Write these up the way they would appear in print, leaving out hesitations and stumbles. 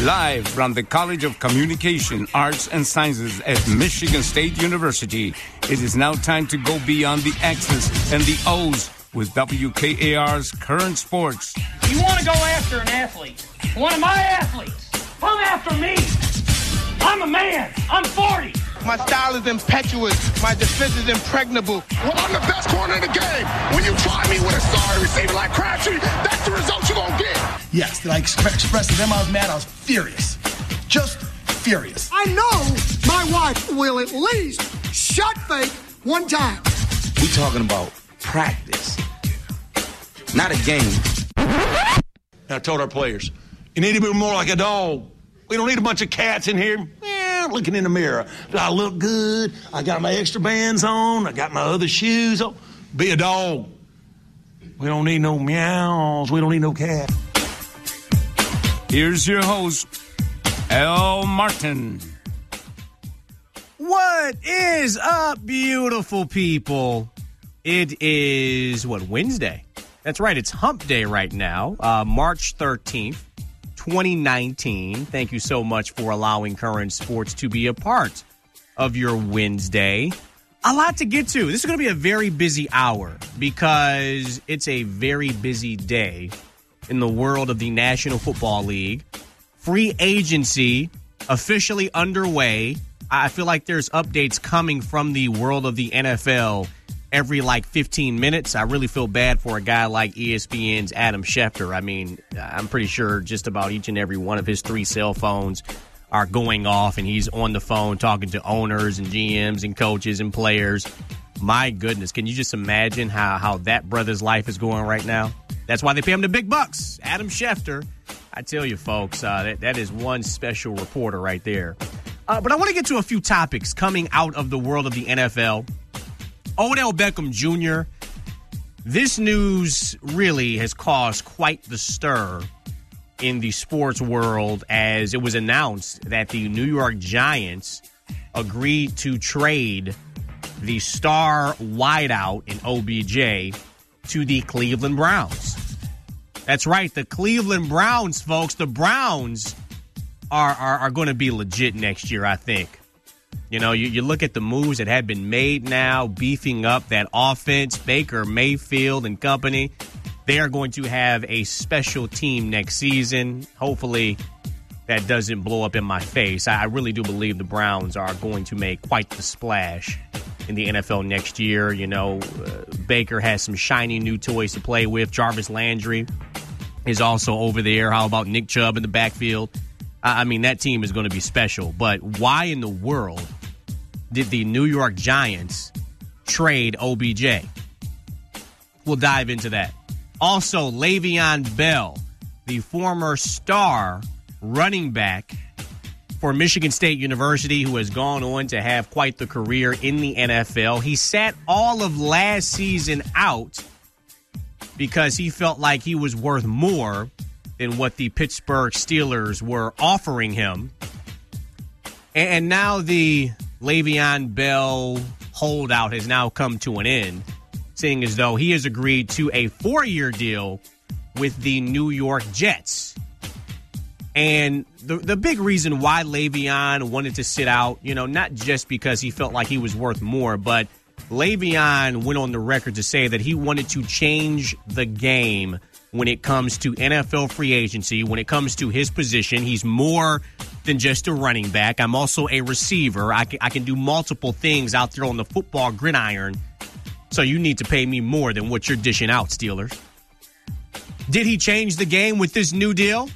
Live from the College of Communication, Arts, and Sciences at Michigan State University, it is now time to go beyond the X's and the O's with WKAR's Current Sports. You want to go after an athlete, one of my athletes, come after me. I'm a man. I'm 40. My style is impetuous. My defense is impregnable. Well, I'm the best corner in the game. When you try me with a sorry receiver like Crabtree, that's the result you're going to get. Yes, did I express to them I was mad? I was furious. Just furious. I know my wife will at least shot fake one time. We talking about practice, not a game. I told our players, you need to be more like a dog. We don't need a bunch of cats in here looking in the mirror. Do I look good? I got my extra bands on. I got my other shoes on. Be a dog. We don't need no meows. We don't need no cat. Here's your host, Al Martin. What is up, beautiful people? It is, Wednesday? That's right, it's hump day right now, March 13th. 2019. Thank you so much for allowing Current Sports to be a part of your Wednesday. A lot to get to. This is going to be a very busy hour because it's a very busy day in the world of the National Football League. Free agency officially underway. I feel like there's updates coming from the world of the NFL every 15 minutes. I really feel bad for a guy like ESPN's Adam Schefter. I mean, I'm pretty sure just about each and every one of his 3 cell phones are going off, and he's on the phone talking to owners and GMs and coaches and players. My goodness, can you just imagine how that brother's life is going right now? That's why they pay him the big bucks. Adam Schefter, I tell you, folks, that is one special reporter right there. But I want to get to a few topics coming out of the world of the NFL. Odell Beckham Jr., this news really has caused quite the stir in the sports world as it was announced that the New York Giants agreed to trade the star wideout in OBJ to the Cleveland Browns. That's right, the Cleveland Browns, folks. The Browns are going to be legit next year, I think. You know, you look at the moves that have been made now, beefing up that offense, Baker Mayfield and company. They are going to have a special team next season. Hopefully that doesn't blow up in my face. I really do believe the Browns are going to make quite the splash in the NFL next year. You know, Baker has some shiny new toys to play with. Jarvis Landry is also over there. How about Nick Chubb in the backfield? I mean, that team is going to be special. But why in the world did the New York Giants trade OBJ? We'll dive into that. Also, Le'Veon Bell, the former star running back for Michigan State University, who has gone on to have quite the career in the NFL. He sat all of last season out because he felt like he was worth more than what the Pittsburgh Steelers were offering him. And now the Le'Veon Bell holdout has now come to an end, seeing as though he has agreed to a 4-year deal with the New York Jets. And the big reason why Le'Veon wanted to sit out, you know, not just because he felt like he was worth more, but Le'Veon went on the record to say that he wanted to change the game when it comes to NFL free agency, when it comes to his position. He's more than just a running back. I'm also a receiver. I can do multiple things out there on the football gridiron. So you need to pay me more than what you're dishing out, Steelers. Did he change the game with this new deal?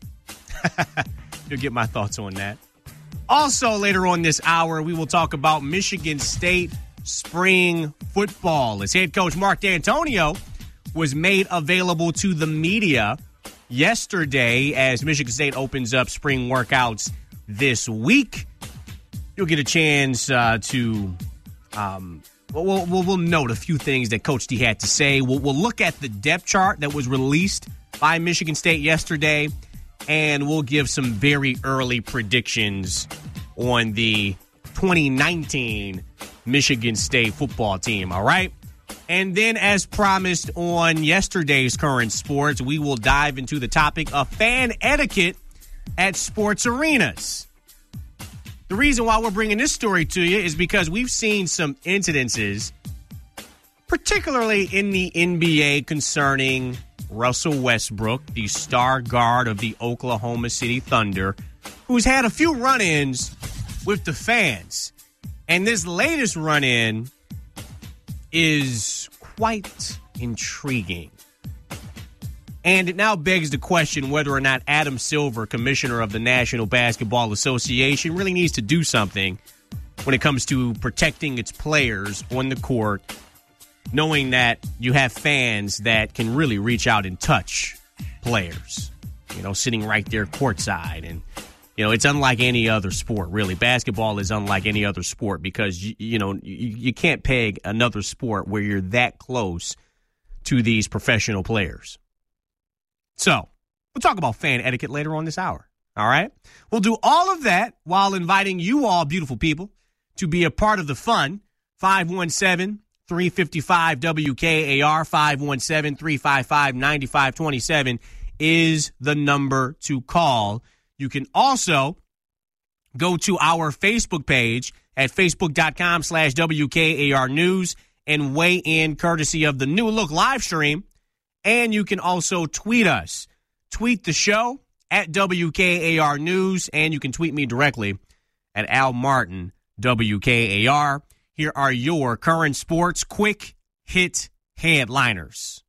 You'll get my thoughts on that. Also, later on this hour, we will talk about Michigan State spring football as head coach Mark D'Antonio was made available to the media yesterday as Michigan State opens up spring workouts this week. You'll get a chance to we'll note a few things that Coach D had to say. We'll look at the depth chart that was released by Michigan State yesterday, and we'll give some very early predictions on the 2019 Michigan State football team, all right? And then, as promised on yesterday's Current Sports, we will dive into the topic of fan etiquette at sports arenas. The reason why we're bringing this story to you is because we've seen some incidences, particularly in the NBA, concerning Russell Westbrook, the star guard of the Oklahoma City Thunder, who's had a few run-ins with the fans. And this latest run-in is quite intriguing. And it now begs the question whether or not Adam Silver, commissioner of the National Basketball Association, really needs to do something when it comes to protecting its players on the court, knowing that you have fans that can really reach out and touch players, sitting right there courtside. And, it's unlike any other sport, really. Basketball is unlike any other sport because, you can't peg another sport where you're that close to these professional players. So, we'll talk about fan etiquette later on this hour, all right? We'll do all of that while inviting you all, beautiful people, to be a part of the fun. 517-355-WKAR, 517-355-9527 is the number to call. You can also go to our Facebook page at facebook.com/WKAR News and weigh in courtesy of the New Look live stream. And you can also tweet us. Tweet the show at WKAR News, and you can tweet me directly at Al Martin, WKAR. Here are your current sports quick hit headliners.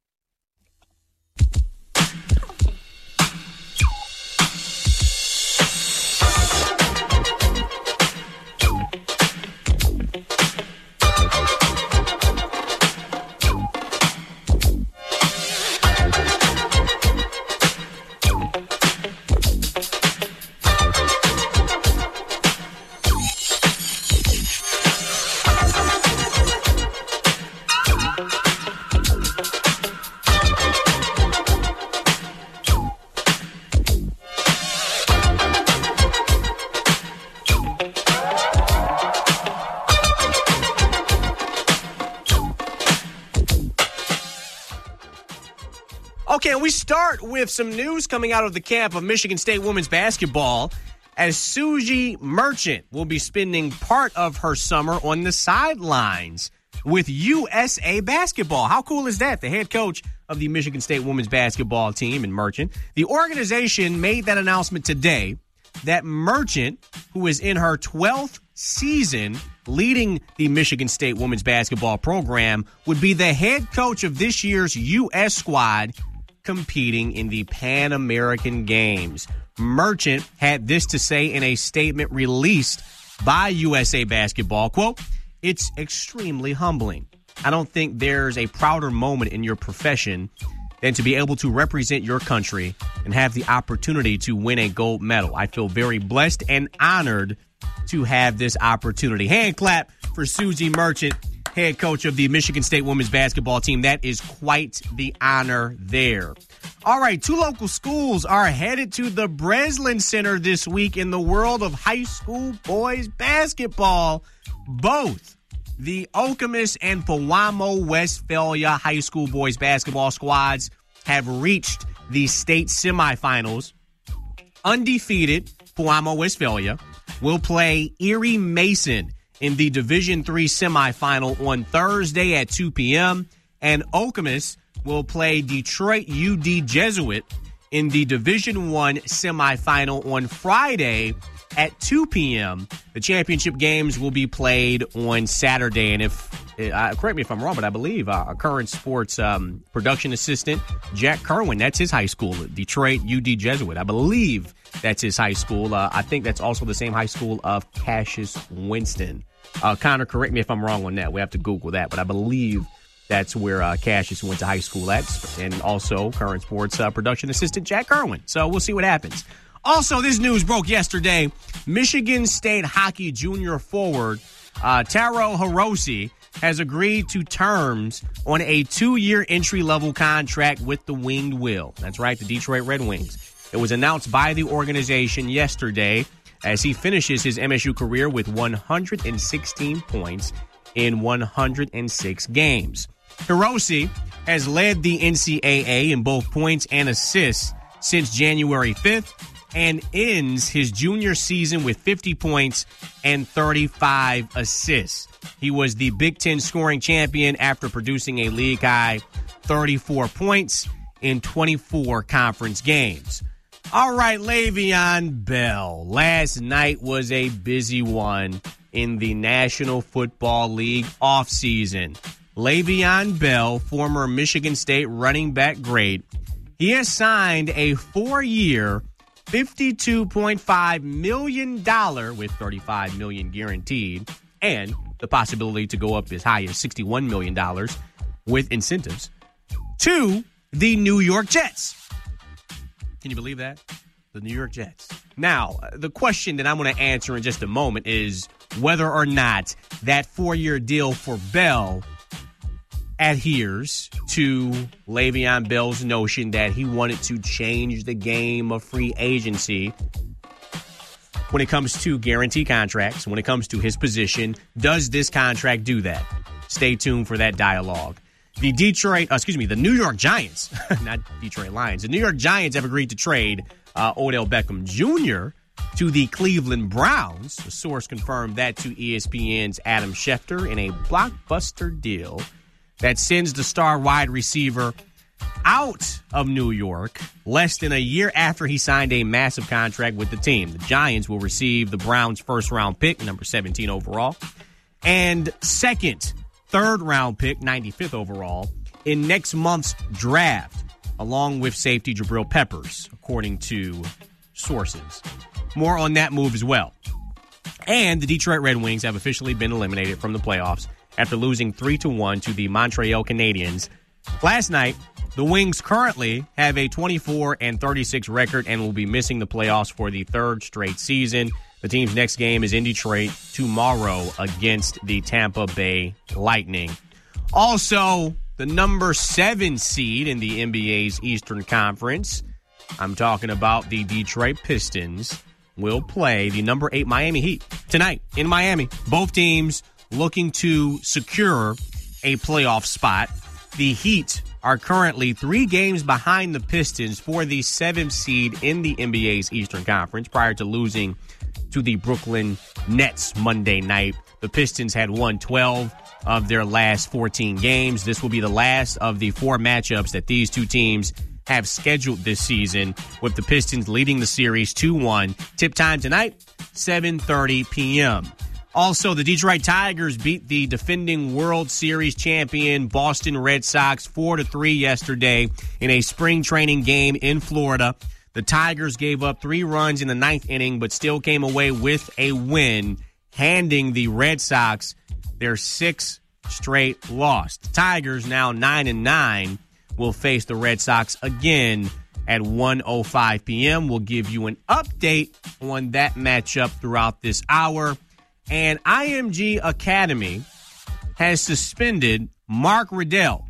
Okay, and we start with some news coming out of the camp of Michigan State women's basketball, as Suzy Merchant will be spending part of her summer on the sidelines with USA Basketball. How cool is that? The head coach of the Michigan State women's basketball team in Merchant. The organization made that announcement today that Merchant, who is in her 12th season leading the Michigan State women's basketball program, would be the head coach of this year's U.S. squad competing in the Pan American Games. Merchant had this to say in a statement released by USA Basketball, quote, "It's extremely humbling. I don't think there's a prouder moment in your profession than to be able to represent your country and have the opportunity to win a gold medal. I feel very blessed and honored to have this opportunity." Hand clap for Suzy Merchant, head coach of the Michigan State women's basketball team. That is quite the honor there. All right, two local schools are headed to the Breslin Center this week in the world of high school boys basketball. Both the Okemos and Pewamo Westphalia high school boys basketball squads have reached the state semifinals. Undefeated Pewamo Westphalia will play Erie Mason in the Division III semifinal on Thursday at 2 p.m., and Okemos will play Detroit UD Jesuit in the Division I semifinal on Friday at 2 p.m. The championship games will be played on Saturday. And if correct me if I'm wrong, but I believe our current sports production assistant, Jack Kerwin, that's his high school, Detroit UD Jesuit. I believe that's his high school. I think that's also the same high school of Cassius Winston. Connor, correct me if I'm wrong on that. We have to Google that, but I believe that's where Cassius went to high school at, and also current sports production assistant Jack Kerwin. So we'll see what happens. Also, this news broke yesterday. Michigan State hockey junior forward Taro Hirose has agreed to terms on a 2-year entry-level contract with the Winged Wheel. That's right, the Detroit Red Wings. It was announced by the organization yesterday as he finishes his MSU career with 116 points in 106 games. Hirose has led the NCAA in both points and assists since January 5th. and ends his junior season with 50 points and 35 assists. He was the Big Ten scoring champion after producing a league-high 34 points in 24 conference games. All right, Le'Veon Bell. Last night was a busy one in the National Football League offseason. Le'Veon Bell, former Michigan State running back great, he has signed a 4-year, $52.5 million with $35 million guaranteed, and the possibility to go up as high as $61 million with incentives, to the New York Jets. Can you believe that? The New York Jets. Now, the question that I'm going to answer in just a moment is whether or not that 4-year deal for Bell adheres to Le'Veon Bell's notion that he wanted to change the game of free agency when it comes to guarantee contracts, when it comes to his position. Does this contract do that? Stay tuned for that dialogue. The New York Giants, not Detroit Lions. The New York Giants have agreed to trade Odell Beckham Jr. to the Cleveland Browns. A source confirmed that to ESPN's Adam Schefter in a blockbuster deal that sends the star wide receiver out of New York less than a year after he signed a massive contract with the team. The Giants will receive the Browns' first-round pick, number 17 overall, and third-round pick, 95th overall, in next month's draft, along with safety Jabril Peppers, according to sources. More on that move as well. And the Detroit Red Wings have officially been eliminated from the playoffs after losing 3-1 to the Montreal Canadiens last night. The Wings currently have a 24-36 record and will be missing the playoffs for the third straight season. The team's next game is in Detroit tomorrow against the Tampa Bay Lightning. Also, the number 7 seed in the NBA's Eastern Conference, I'm talking about the Detroit Pistons, will play the number 8 Miami Heat tonight in Miami. Both teams looking to secure a playoff spot. The Heat are currently 3 games behind the Pistons for the 7th seed in the NBA's Eastern Conference prior to losing to the Brooklyn Nets Monday night. The Pistons had won 12 of their last 14 games. This will be the last of the 4 matchups that these two teams have scheduled this season, with the Pistons leading the series 2-1. Tip time tonight, 7:30 p.m. Also, the Detroit Tigers beat the defending World Series champion Boston Red Sox 4-3 yesterday in a spring training game in Florida. The Tigers gave up 3 runs in the 9th inning, but still came away with a win, handing the Red Sox their 6th straight loss. The Tigers, now 9-9, will face the Red Sox again at 1:05 p.m. We'll give you an update on that matchup throughout this hour. And IMG Academy has suspended Mark Riddell,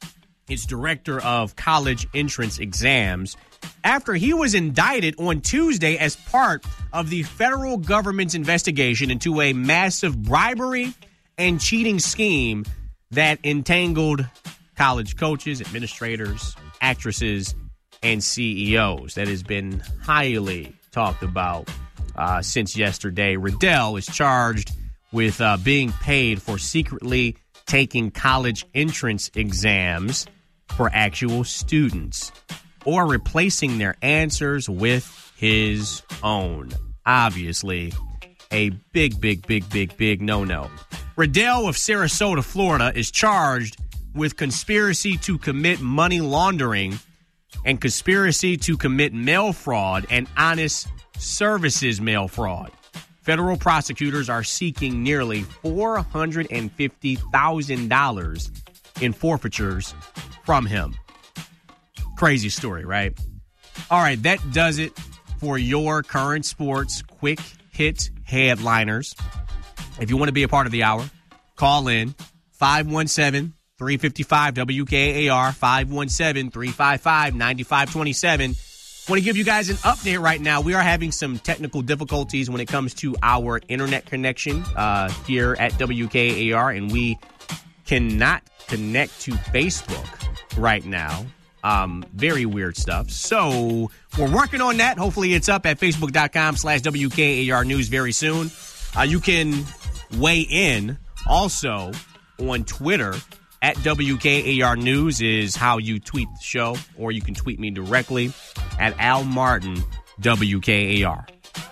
its director of college entrance exams, after he was indicted on Tuesday as part of the federal government's investigation into a massive bribery and cheating scheme that entangled college coaches, administrators, actresses, and CEOs. That has been highly talked about since yesterday. Riddell is charged with being paid for secretly taking college entrance exams for actual students or replacing their answers with his own. Obviously, a big no-no. Riddell of Sarasota, Florida, is charged with conspiracy to commit money laundering and conspiracy to commit mail fraud and honest services mail fraud. Federal prosecutors are seeking nearly $450,000 in forfeitures from him. Crazy story, right? All right, that does it for your current sports quick hit headliners. If you want to be a part of the hour, call in 517-355-WKAR, 517-355-9527. Want to give you guys an update right now. We are having some technical difficulties when it comes to our internet connection here at WKAR, and we cannot connect to Facebook right now. Very weird stuff. So we're working on that. Hopefully it's up at facebook.com/WKAR News very soon. You can weigh in also on Twitter at WKAR News is how you tweet the show, or you can tweet me directly at Al Martin WKAR.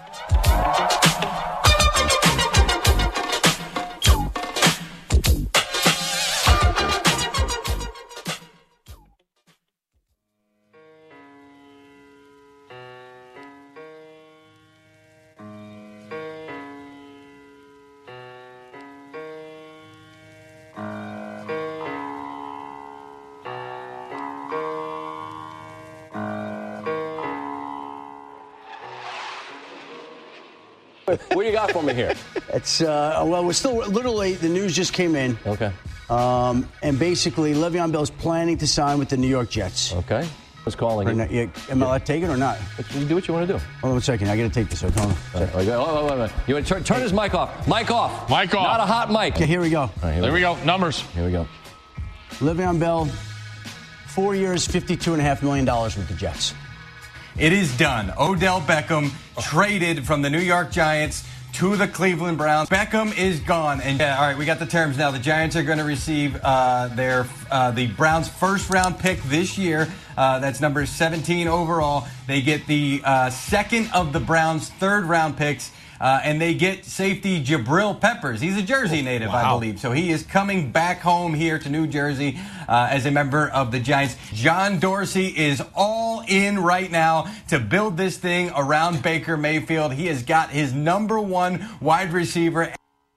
What do you got for me here? It's well, we're still a little late. The news just came in. Okay. And basically, Le'Veon Bell's planning to sign with the New York Jets. Okay. Who's calling you? Am I allowed to take it or not? You do what you want to do. Hold on 1 second. I got to take this. Hold on. Wait. You want to turn his mic off? Mic off. Mic off. Not a hot mic. Okay, here we go. Right, there we go. Numbers. Here we go. Le'Veon Bell, 4 years, $52.5 million with the Jets. It is done. Odell Beckham traded from the New York Giants to the Cleveland Browns. Beckham is gone. And all right, we got the terms now. The Giants are going to receive the Browns' first-round pick this year. That's number 17 overall. They get the second of the Browns' third-round picks. And they get safety Jabril Peppers. He's a Jersey native, I believe. So he is coming back home here to New Jersey as a member of the Giants. John Dorsey is all in right now to build this thing around Baker Mayfield. He has got his number one wide receiver.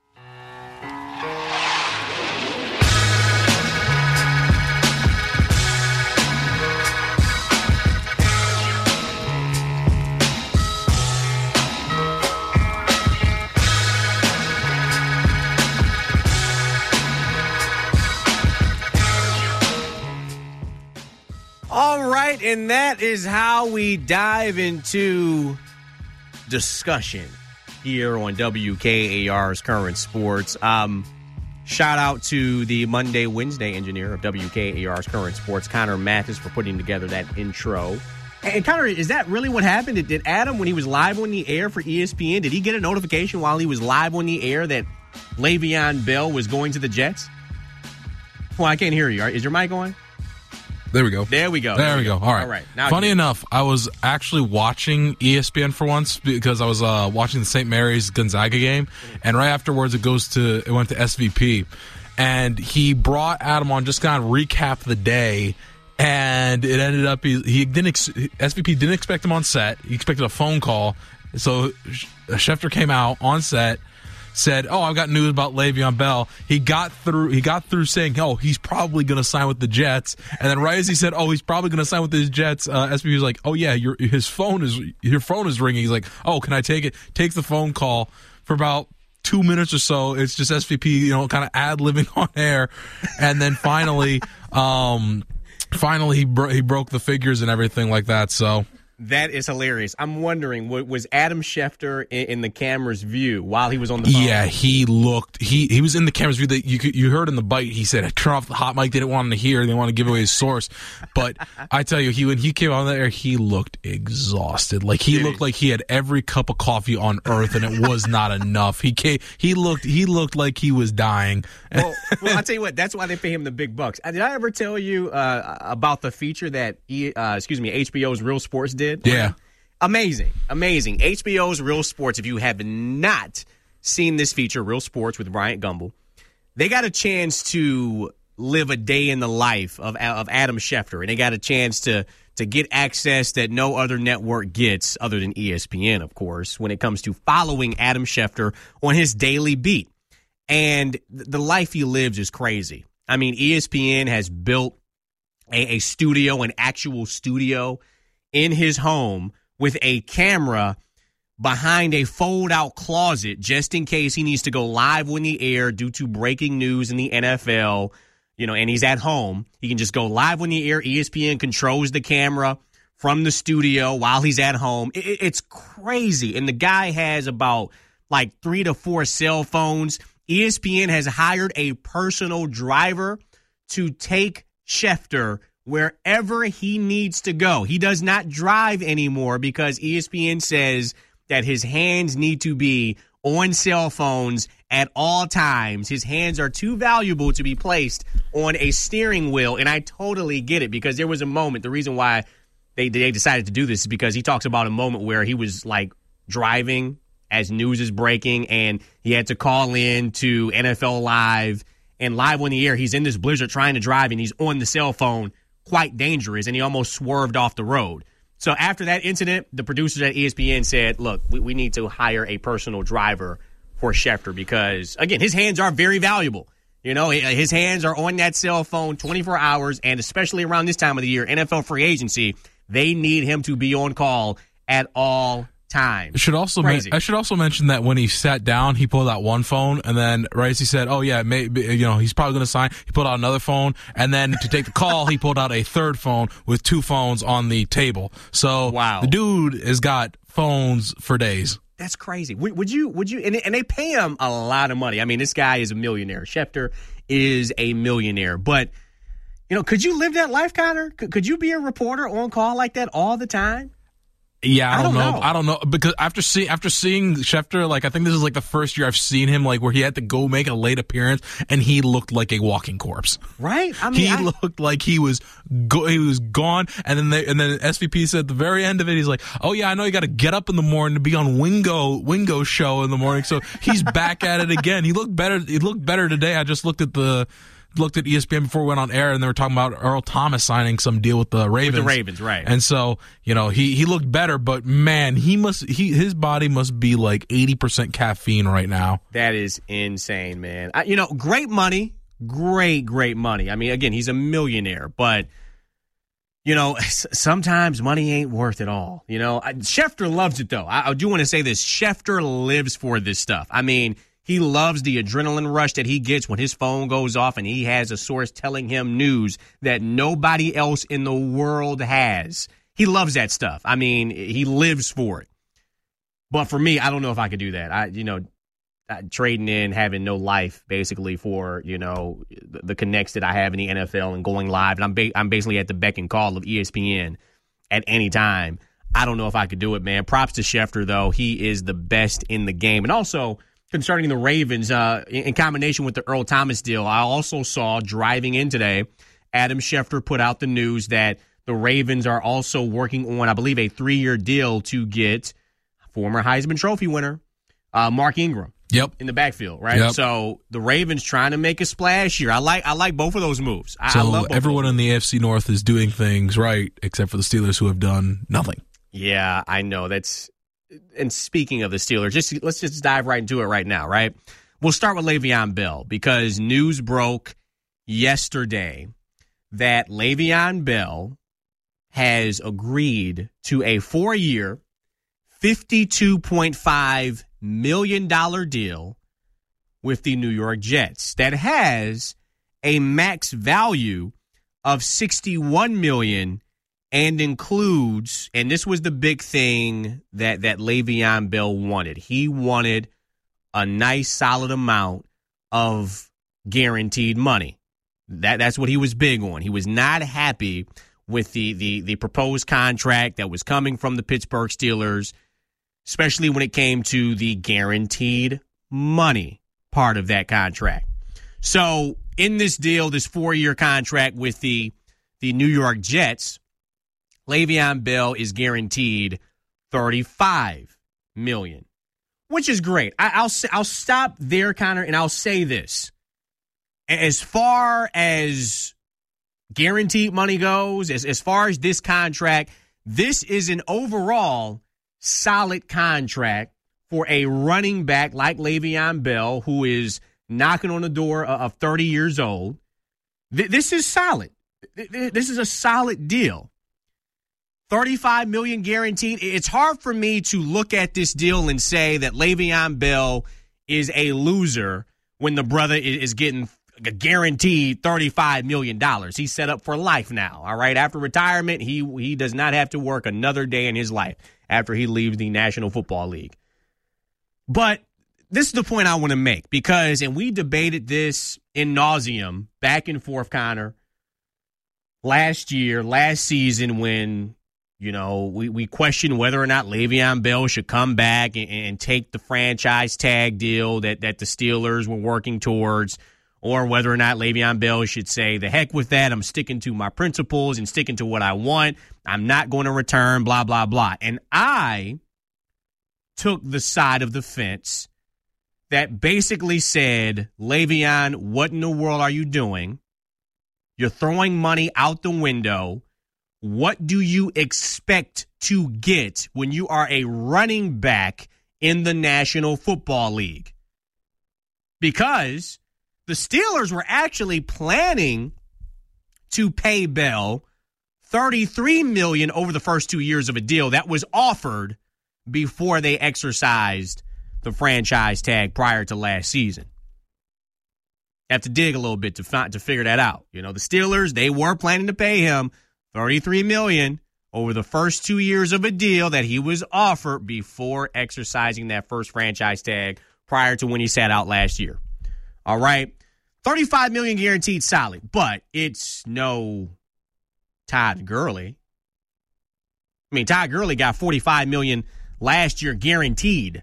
And that is how we dive into discussion here on WKAR's Current Sports. Shout out to the Monday, Wednesday engineer of WKAR's Current Sports, Connor Mathis, for putting together that intro. And Connor, is that really what happened? Did Adam, when he was live on the air for ESPN, did he get a notification while he was live on the air that Le'Veon Bell was going to the Jets? Well, I can't hear you. Is your mic on? There we go. There we go. There we go. All right. Now funny enough, I was actually watching ESPN for once because I was watching the St. Mary's Gonzaga game, and right afterwards it went to SVP, and he brought Adam on, just kind of recap the day, and it ended up SVP didn't expect him on set. He expected a phone call, so Schefter came out on set. Said, "Oh, I've got news about Le'Veon Bell." He got through saying, "Oh, he's probably going to sign with the Jets." And then right as he said, "Oh, he's probably going to sign with the Jets," SVP was like, "Oh yeah, your phone is ringing." He's like, "Oh, can I take it?" Takes the phone call for about 2 minutes or so. It's just SVP, kind of ad-libbing on air, and then finally he broke the figures and everything like that. So. That is hilarious. I'm wondering, was Adam Schefter in the camera's view while he was on the phone? Yeah, he was in the camera's view. That you heard in the bite. He said, "Turn off the hot mic." They didn't want him to hear. They want to give away his source. But I tell you, when he came on there, he looked exhausted. Like he looked like he had every cup of coffee on earth, and it was not enough. He looked like he was dying. Well, I'll tell you what. That's why they pay him the big bucks. Did I ever tell you about the feature that HBO's Real Sports did? Yeah. Amazing. HBO's Real Sports, if you have not seen this feature, Real Sports with Bryant Gumbel, they got a chance to live a day in the life of Adam Schefter, and they got a chance to get access that no other network gets other than ESPN, of course, when it comes to following Adam Schefter on his daily beat. And the life he lives is crazy. I mean, ESPN has built a studio, an actual studio, in his home with a camera behind a fold-out closet just in case he needs to go live on the air due to breaking news in the NFL, and he's at home. He can just go live on the air. ESPN controls the camera from the studio while he's at home. It's crazy. And the guy has about 3 to 4 cell phones. ESPN has hired a personal driver to take Schefter wherever he needs to go. He does not drive anymore because ESPN says that his hands need to be on cell phones at all times. His hands are too valuable to be placed on a steering wheel, and I totally get it because there was a moment, the reason why they decided to do this is because he talks about a moment where he was like driving as news is breaking, and he had to call in to NFL Live, and live on the air, he's in this blizzard trying to drive, and he's on the cell phone, quite dangerous, and he almost swerved off the road. So after that incident, the producers at ESPN said, look, we need to hire a personal driver for Schefter because, again, his hands are very valuable. You know, his hands are on that cell phone 24 hours, and especially around this time of the year, NFL free agency, they need him to be on call at all times. I should also mention that when he sat down, he pulled out one phone, and then right as he said, "Oh yeah, maybe he's probably going to sign," he pulled out another phone, and then to take the call, he pulled out a third phone with two phones on the table. So wow, the dude has got phones for days. That's crazy. Would you? And they pay him a lot of money. I mean, this guy is a millionaire. Schefter is a millionaire, but could you live that life, Connor? Could you be a reporter on call like that all the time? Yeah, I don't know because after seeing Schefter, like I think this is like the first year I've seen him like where he had to go make a late appearance and he looked like a walking corpse. Right? I mean, he looked like he was gone. And then SVP said at the very end of it, he's like, "Oh yeah, I know you got to get up in the morning to be on Wingo show in the morning." So he's back at it again. He looked better. He looked better today. I just looked at ESPN before we went on air, and they were talking about Earl Thomas signing some deal with the Ravens. With the Ravens, right. And so, he looked better, but man, his body must be like 80% caffeine right now. That is insane, man. Great money. Great money. I mean, again, he's a millionaire, but sometimes money ain't worth it all. Schefter loves it though. I do want to say this. Schefter lives for this stuff. I mean, he loves the adrenaline rush that he gets when his phone goes off and he has a source telling him news that nobody else in the world has. He loves that stuff. I mean, he lives for it. But for me, I don't know if I could do that. Trading in, having no life, basically, for, the connects that I have in the NFL and going live. And I'm basically at the beck and call of ESPN at any time. I don't know if I could do it, man. Props to Schefter, though. He is the best in the game. And also, concerning the Ravens, in combination with the Earl Thomas deal, I also saw driving in today, Adam Schefter put out the news that the Ravens are also working on, I believe, a 3-year deal to get former Heisman Trophy winner Mark Ingram. Yep. In the backfield, right? Yep. So the Ravens trying to make a splash here. I like both of those moves. So I love both everyone in the AFC North is doing things right, except for the Steelers, who have done nothing. Yeah, I know. And speaking of the Steelers, let's just dive right into it right now, right? We'll start with Le'Veon Bell because news broke yesterday that Le'Veon Bell has agreed to a 4-year, $52.5 million deal with the New York Jets that has a max value of $61 million and includes, and this was the big thing that Le'Veon Bell wanted. He wanted a nice, solid amount of guaranteed money. That's what he was big on. He was not happy with the proposed contract that was coming from the Pittsburgh Steelers, especially when it came to the guaranteed money part of that contract. So in this deal, this 4-year contract with the New York Jets, Le'Veon Bell is guaranteed $35 million, which is great. I'll stop there, Connor, and I'll say this. As far as guaranteed money goes, as far as this contract, this is an overall solid contract for a running back like Le'Veon Bell, who is knocking on the door of 30 years old. This is solid. This is a solid deal. $35 million guaranteed. It's hard for me to look at this deal and say that Le'Veon Bell is a loser when the brother is getting a guaranteed $35 million. He's set up for life now, all right? After retirement, he does not have to work another day in his life after he leaves the National Football League. But this is the point I want to make because, and we debated this in nauseum, back and forth, Connor. last season when, we questioned whether or not Le'Veon Bell should come back and take the franchise tag deal that the Steelers were working towards, or whether or not Le'Veon Bell should say, the heck with that, I'm sticking to my principles and sticking to what I want. I'm not going to return, blah, blah, blah. And I took the side of the fence that basically said, Le'Veon, what in the world are you doing? You're throwing money out the window. What do you expect to get when you are a running back in the National Football League? Because the Steelers were actually planning to pay Bell $33 million over the first 2 years of a deal that was offered before they exercised the franchise tag prior to last season. Have to dig a little bit to figure that out. The Steelers, they were planning to pay him $33 million over the first 2 years of a deal that he was offered before exercising that first franchise tag prior to when he sat out last year. All right. $35 million guaranteed solid, but it's no Todd Gurley. Todd Gurley got $45 million last year guaranteed.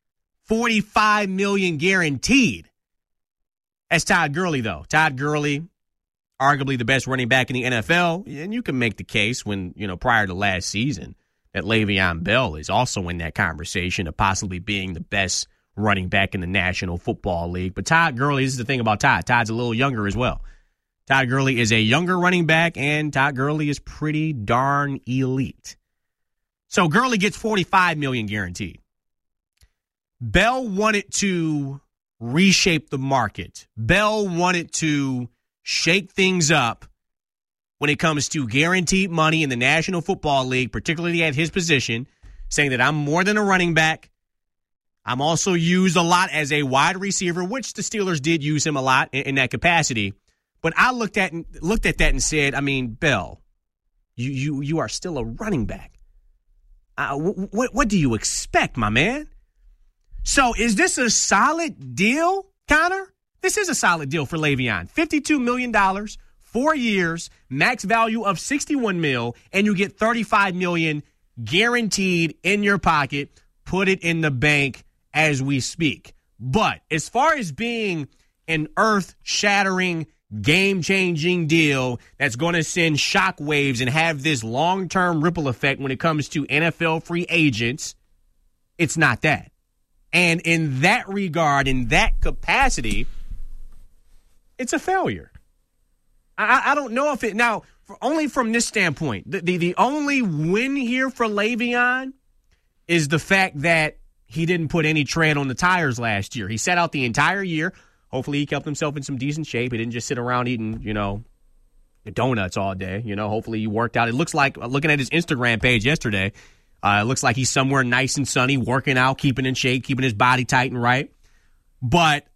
$45 million guaranteed. That's Todd Gurley, though. Todd Gurley, arguably the best running back in the NFL, and you can make the case when, prior to last season, that Le'Veon Bell is also in that conversation of possibly being the best running back in the National Football League. But Todd Gurley, this is the thing about Todd. Todd's a little younger as well. Todd Gurley is a younger running back, and Todd Gurley is pretty darn elite. So Gurley gets $45 million guaranteed. Bell wanted to reshape the market. Bell wanted to shake things up when it comes to guaranteed money in the National Football League, particularly at his position, saying that I'm more than a running back. I'm also used a lot as a wide receiver, which the Steelers did use him a lot in that capacity. But I looked at that and said, Bell, you are still a running back. What do you expect, my man? So is this a solid deal, Connor? This is a solid deal for Le'Veon. $52 million, 4 years, max value of $61 million, and you get $35 million guaranteed in your pocket. Put it in the bank as we speak. But as far as being an earth-shattering, game-changing deal that's going to send shockwaves and have this long-term ripple effect when it comes to NFL free agents, it's not that. And in that regard, in that capacity, it's a failure. I don't know if it now, only from this standpoint, the only win here for Le'Veon is the fact that he didn't put any tread on the tires last year. He sat out the entire year. Hopefully he kept himself in some decent shape. He didn't just sit around eating, donuts all day. Hopefully he worked out. It looks like, looking at his Instagram page yesterday, it looks like he's somewhere nice and sunny, working out, keeping in shape, keeping his body tight and right. But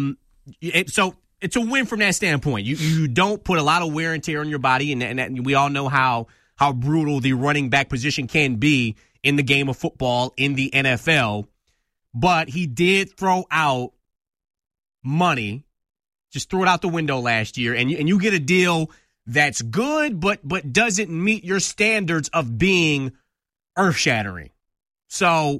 so it's a win from that standpoint. You don't put a lot of wear and tear on your body, and we all know how brutal the running back position can be in the game of football in the NFL. But he did throw out money, just threw it out the window last year, and you get a deal that's good, but doesn't meet your standards of being earth-shattering. So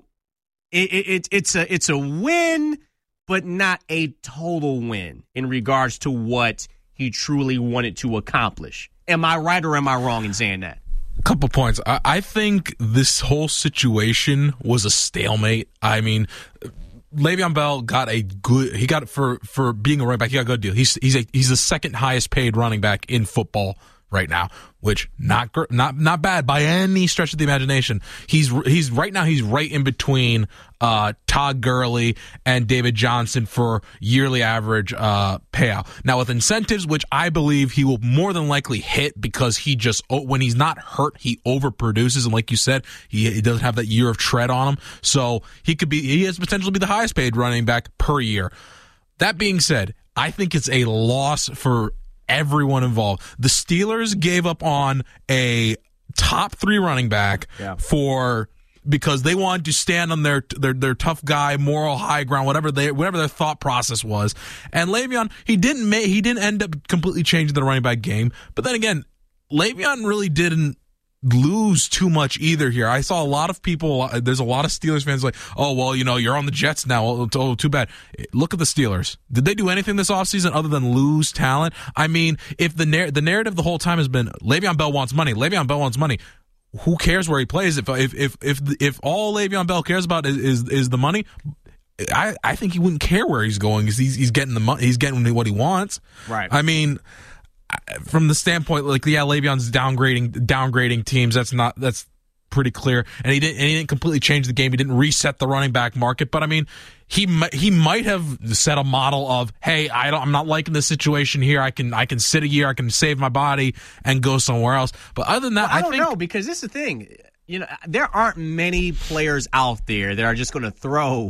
it's a win, but not a total win in regards to what he truly wanted to accomplish. Am I right or am I wrong in saying that? A couple points. I think this whole situation was a stalemate. Le'Veon Bell got for being a running back, he got a good deal. He's the second highest paid running back in football right now, which not bad by any stretch of the imagination. He's right now he's right in between Todd Gurley and David Johnson for yearly average payout. Now with incentives, which I believe he will more than likely hit because he just, when he's not hurt, he overproduces, and like you said, he doesn't have that year of tread on him. So he has potential to be the highest paid running back per year. That being said, I think it's a loss for everyone involved. The Steelers gave up on a top 3 running back because they wanted to stand on their tough guy, moral high ground, whatever their thought process was. And Le'Veon, he didn't end up completely changing the running back game. But then again, Le'Veon really didn't lose too much either here. I saw a lot of people, there's a lot of Steelers fans like, oh, well, you're on the Jets now. Oh, too bad. Look at the Steelers. Did they do anything this offseason other than lose talent? I mean, if the narrative the whole time has been Le'Veon Bell wants money, who cares where he plays? If all Le'Veon Bell cares about is the money, I think he wouldn't care where he's going because he's getting the money, he's getting what he wants. Right. I mean, from the standpoint, Le'Veon's downgrading teams. That's pretty clear. And he didn't completely change the game. He didn't reset the running back market. But I mean, he might have set a model of, hey, I'm not liking the situation here. I can sit a year. I can save my body and go somewhere else. But other than that, I don't know, because this is the thing. There aren't many players out there that are just going to throw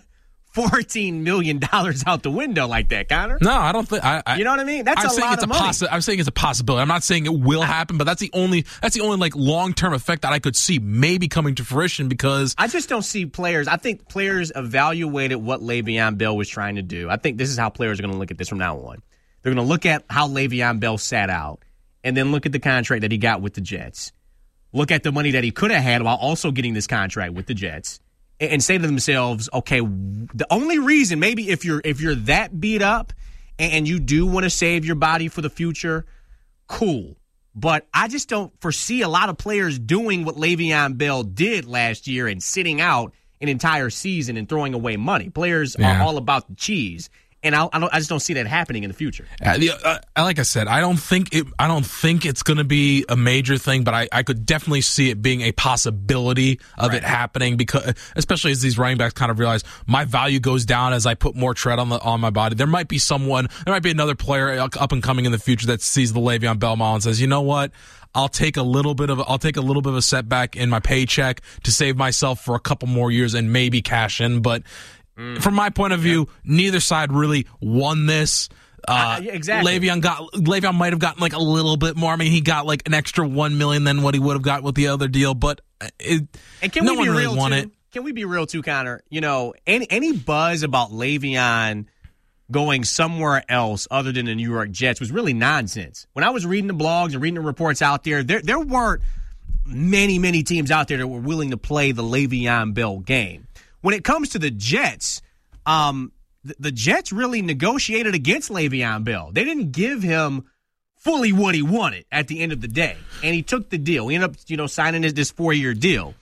$14 million out the window like that, Connor. No, I don't think. You know what I mean? That's a lot of money. I'm saying it's a possibility. I'm not saying it will happen, but that's the only long term effect that I could see maybe coming to fruition. Because I just don't see players. I think players evaluated what Le'Veon Bell was trying to do. I think this is how players are going to look at this from now on. They're going to look at how Le'Veon Bell sat out, and then look at the contract that he got with the Jets. Look at the money that he could have had while also getting this contract with the Jets. And say to themselves, okay, the only reason, maybe if you're that beat up and you do want to save your body for the future, cool. But I just don't foresee a lot of players doing what Le'Veon Bell did last year and sitting out an entire season and throwing away money. Players are all about the cheese. And I just don't see that happening in the future. Like I said, I don't think it's going to be a major thing, but I could definitely see it being a possibility of it happening, because especially as these running backs kind of realize my value goes down as I put more tread on my body. There might be another player up and coming in the future that sees the Le'Veon Bell model and says, you know what? I'll take a little bit of a setback in my paycheck to save myself for a couple more years and maybe cash in, but. From my point of view, neither side really won this. Exactly. Le'Veon might have gotten like a little bit more. I mean, he got like an extra $1 million than what he would have got with the other deal. But no one really won it. Can we be real too, Connor? Any buzz about Le'Veon going somewhere else other than the New York Jets was really nonsense. When I was reading the blogs and reading the reports out there weren't many teams out there that were willing to play the Le'Veon Bell game. When it comes to the Jets, the Jets really negotiated against Le'Veon Bell. They didn't give him fully what he wanted at the end of the day, and he took the deal. He ended up, signing this 4-year deal.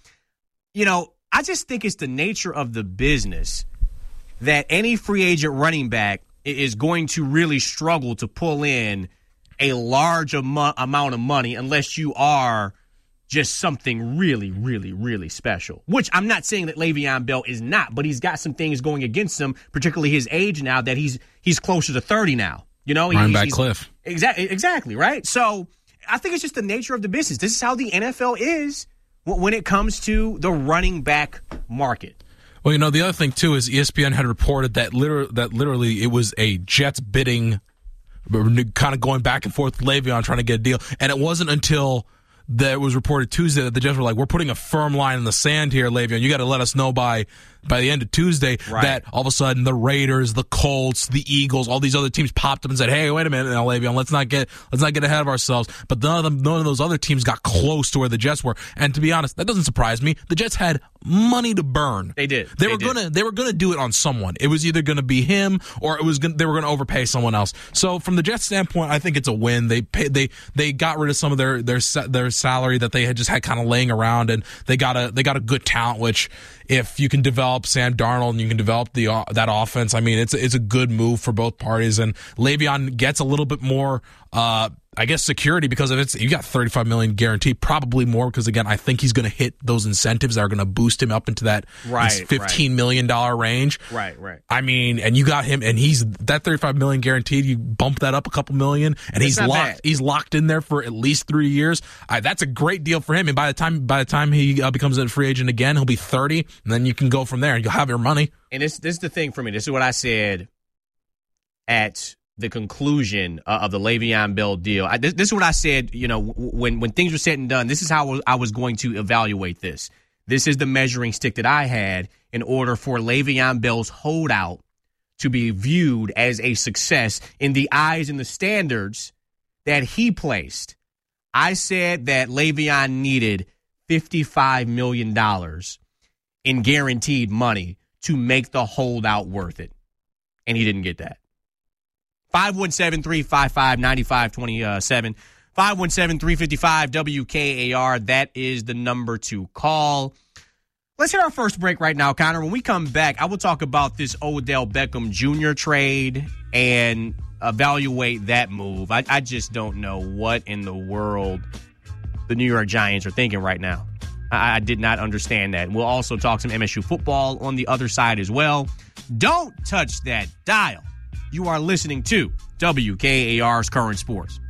I just think it's the nature of the business that any free agent running back is going to really struggle to pull in a large amount of money unless you are just something really, really, really special, which I'm not saying that Le'Veon Bell is not, but he's got some things going against him, particularly his age now that he's closer to 30 now. Running back cliff. Exactly, right? So I think it's just the nature of the business. This is how the NFL is when it comes to the running back market. Well, the other thing, too, is ESPN had reported that literally it was a Jets bidding, kind of going back and forth with Le'Veon trying to get a deal, and it wasn't until that was reported Tuesday that the Jets were like, we're putting a firm line in the sand here, Le'Veon. You got to let us know by the end of Tuesday that all of a sudden the Raiders, the Colts, the Eagles, all these other teams popped up and said, hey, wait a minute now, Le'Veon, let's not get ahead of ourselves. But none of those other teams got close to where the Jets were. And to be honest, that doesn't surprise me. The Jets had money to burn. They did. They were gonna do it on someone. It was either gonna be him or they were gonna overpay someone else. So from the Jets standpoint, I think it's a win. They got rid of some of their salary that they had just had kind of laying around, and they got a good talent, which if you can develop Sam Darnold and you can develop that offense, I mean, it's a good move for both parties. And Le'Veon gets a little bit more, I guess, security because of you got $35 million guaranteed, probably more because, again, I think he's going to hit those incentives that are going to boost him up into that $15 million range. Right. I mean, and you got him, and he's that $35 million guaranteed. You bump that up a couple million, and he's locked. Bad. He's locked in there for at least 3 years. That's a great deal for him. And by the time he becomes a free agent again, he'll be 30, and then you can go from there, and you'll have your money. And this is the thing for me. This is what I said at the conclusion of the Le'Veon Bell deal. This is what I said, when things were said and done. This is how I was going to evaluate this. This is the measuring stick that I had in order for Le'Veon Bell's holdout to be viewed as a success in the eyes and the standards that he placed I said that Le'Veon needed $55 million in guaranteed money to make the holdout worth it. And he didn't get that. 517-355-9527. 517-355-WKAR. That is the number to call. Let's hit our first break right now, Connor. When we come back, I will talk about this Odell Beckham Jr. trade and evaluate that move. I just don't know what in the world the New York Giants are thinking right now. I did not understand that. We'll also talk some MSU football on the other side as well. Don't touch that dial. You are listening to WKAR's Current Sports.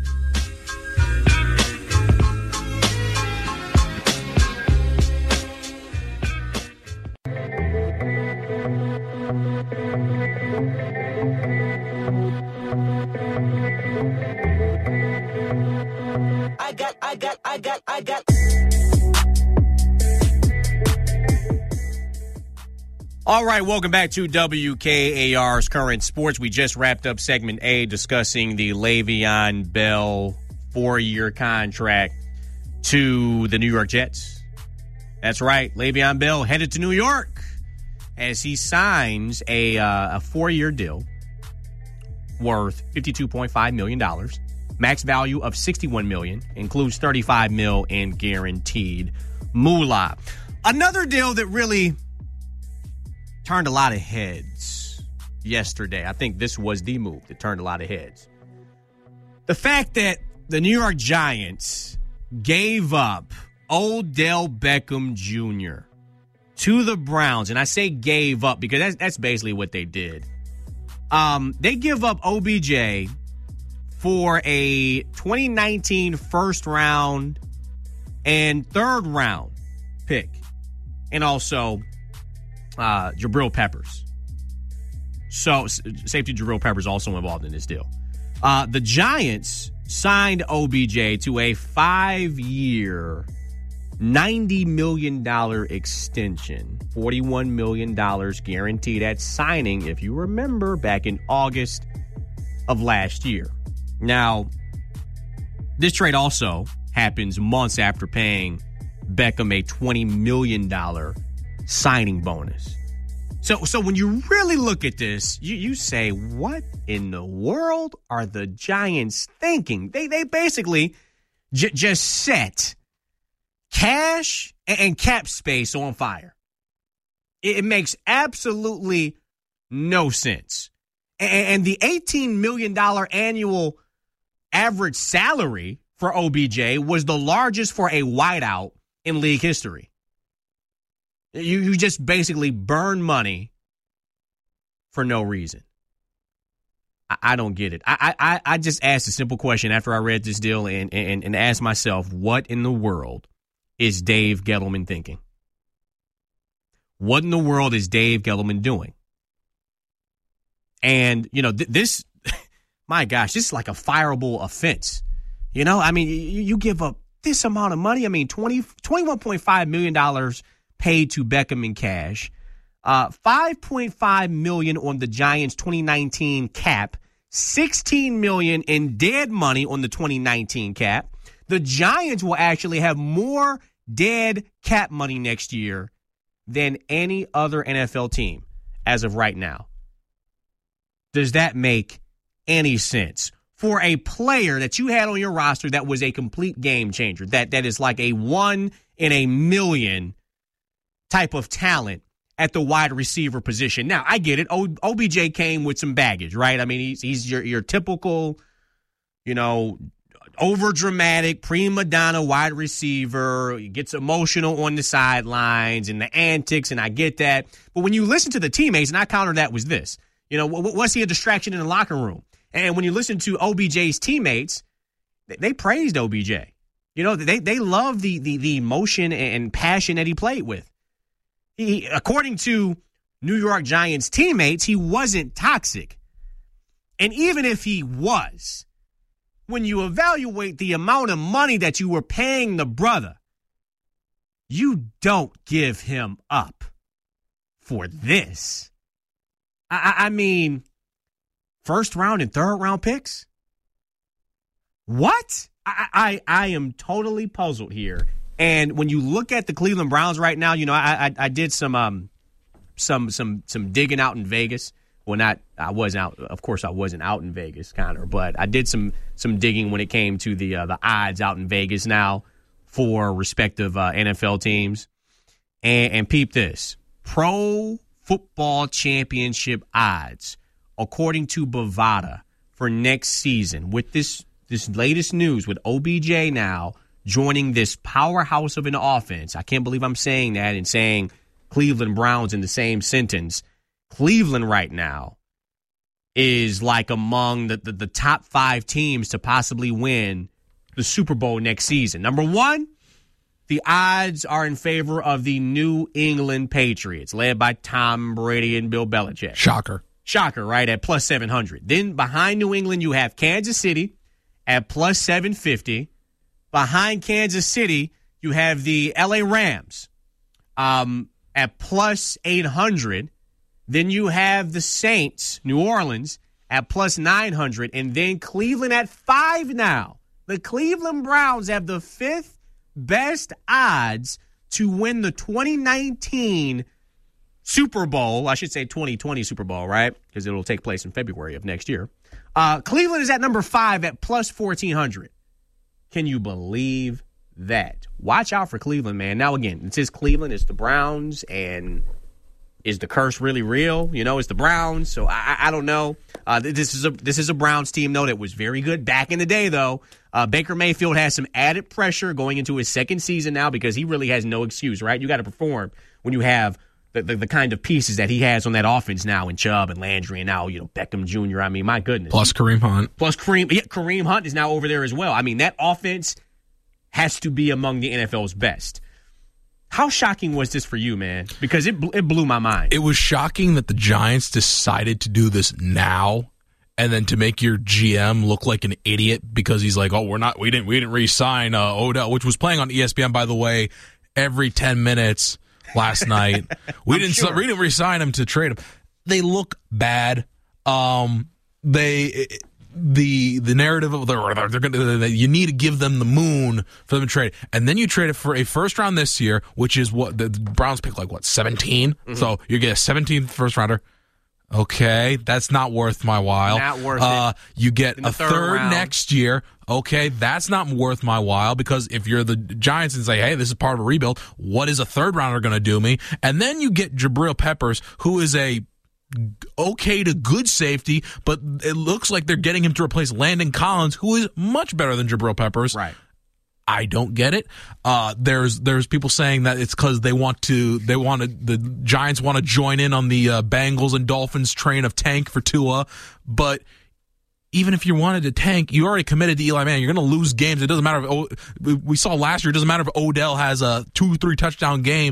I got. All right, welcome back to WKAR's Current Sports. We just wrapped up segment A discussing the Le'Veon Bell 4-year contract to the New York Jets. That's right, Le'Veon Bell headed to New York as he signs a 4-year deal worth $52.5 million. Max value of $61 million, includes $35 million in guaranteed moolah. Another deal that really turned a lot of heads yesterday. I think this was the move that turned a lot of heads. The fact that the New York Giants gave up Odell Beckham Jr. to the Browns, and I say gave up because that's basically what they did. They give up OBJ for a 2019 first round and third round pick, and also Jabril Peppers. So safety Jabril Peppers also involved in this deal. The Giants signed OBJ to a 5-year, $90 million extension, $41 million guaranteed at signing, if you remember, back in August of last year. Now, this trade also happens months after paying Beckham a $20 million signing bonus. So when you really look at this, you say, what in the world are the Giants thinking? They basically just set cash and cap space on fire. It makes absolutely no sense. And the $18 million annual average salary for OBJ was the largest for a wideout in league history. You just basically burn money for no reason. I don't get it. I just asked a simple question after I read this deal and asked myself, what in the world is Dave Gettleman thinking? What in the world is Dave Gettleman doing? And, this, my gosh, this is like a fireable offense. I mean, you give up this amount of money. I mean, $21.5 million paid to Beckham in cash, $5.5 million on the Giants' 2019 cap, $16 million in dead money on the 2019 cap. The Giants will actually have more dead cap money next year than any other NFL team as of right now. Does that make any sense? For a player that you had on your roster that was a complete game changer, that is like a 1 in a million type of talent at the wide receiver position. Now, I get it. OBJ came with some baggage, right? I mean, he's your typical, over-dramatic, prima donna wide receiver. He gets emotional on the sidelines and the antics, and I get that. But when you listen to the teammates, and I counter that was this, was he a distraction in the locker room? And when you listen to OBJ's teammates, they praised OBJ. They love the emotion and passion that he played with. According to New York Giants teammates, he wasn't toxic. And even if he was, when you evaluate the amount of money that you were paying the brother, you don't give him up for this. I mean, first round and third round picks? What? I am totally puzzled here. And when you look at the Cleveland Browns right now, I did some digging out in Vegas. Well, I wasn't out. Of course, I wasn't out in Vegas, Connor, but I did some digging when it came to the odds out in Vegas now for respective NFL teams. And peep this. Pro Football Championship odds, according to Bovada, for next season, with this latest news with OBJ now joining this powerhouse of an offense. I can't believe I'm saying that and saying Cleveland Browns in the same sentence. Cleveland right now is like among the top 5 teams to possibly win the Super Bowl next season. Number 1, the odds are in favor of the New England Patriots, led by Tom Brady and Bill Belichick. Shocker, right, at plus 700. Then behind New England, you have Kansas City at plus 750. Behind Kansas City, you have the LA Rams at plus 800. Then you have the Saints, New Orleans, at plus 900. And then Cleveland at 5 now. The Cleveland Browns have the 5th best odds to win the 2019 Super Bowl. I should say 2020 Super Bowl, right? Because it'll take place in February of next year. Cleveland is at number 5 at plus 1,400. Can you believe that? Watch out for Cleveland, man. Now, again, it says Cleveland is the Browns, and is the curse really real? It's the Browns, so I don't know. This is a Browns team, though, that was very good back in the day, though. Baker Mayfield has some added pressure going into his second season now because he really has no excuse, right? You got to perform when you have the kind of pieces that he has on that offense now in Chubb and Landry and now, Beckham Jr. I mean, my goodness. Plus Kareem Hunt. Kareem Hunt is now over there as well. I mean, that offense has to be among the NFL's best. How shocking was this for you, man? Because it blew my mind. It was shocking that the Giants decided to do this now, and then to make your GM look like an idiot because he's like, we didn't re-sign Odell, which was playing on ESPN, by the way, every 10 minutes last night. We didn't re-sign him to trade him. They look bad. The narrative of they're going you need to give them the moon for them to trade, and then you trade it for a first round this year, which is what the Browns pick 17. Mm-hmm. So you get a 17th first rounder. Okay, that's not worth my while. Not worth it. You get a third next year. Okay, that's not worth my while because if you're the Giants and say, hey, this is part of a rebuild, what is a third rounder going to do me? And then you get Jabril Peppers, who is a okay to good safety, but it looks like they're getting him to replace Landon Collins, who is much better than Jabril Peppers. Right. I don't get it. There's people saying that it's because the Giants want to join in on the Bengals and Dolphins train of tank for Tua, but even if you wanted to tank, you already committed to Eli Manning. You're going to lose games. It doesn't matter if we saw last year. It doesn't matter if Odell has a 2-3 touchdown game.